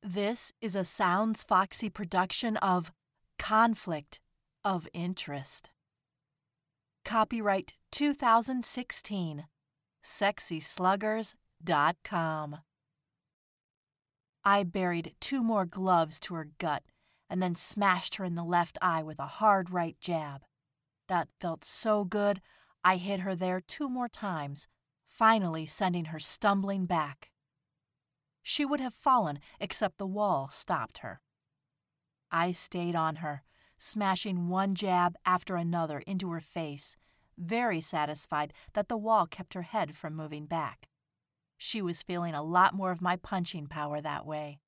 This is a Sounds Foxy production of Conflict of Interest. Copyright 2016. SexySluggers.com. I buried 2 more gloves to her gut and then smashed her in the left eye with a hard right jab. That felt so good, I hit her there 2 more times, finally sending her stumbling back. She would have fallen, except the wall stopped her. I stayed on her, smashing one jab after another into her face, very satisfied that the wall kept her head from moving back. She was feeling a lot more of my punching power that way.